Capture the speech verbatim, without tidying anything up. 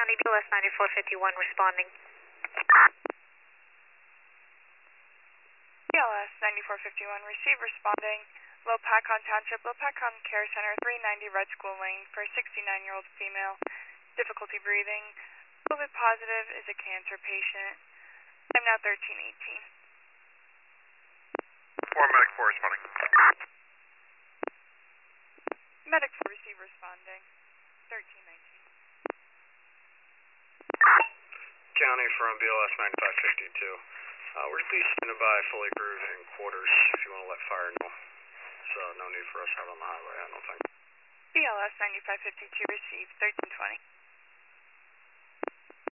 County, B L S ninety-four fifty-one responding. B L S ninety-four fifty-one, receive responding. Lopakon Township, Lopakon Care Center, three ninety Red School Lane for a sixty-nine-year-old female. Difficulty breathing. COVID positive, is a cancer patient. I'm now thirteen eighteen. four medic four responding. Medic four receive responding. thirteen nineteen. County from B L S ninety-five fifty-two. Uh, we're going to be standing by fully grooved in quarters if you want to let fire know. So no need for us out on the highway, I don't think. B L S ninety-five fifty-two received thirteen twenty.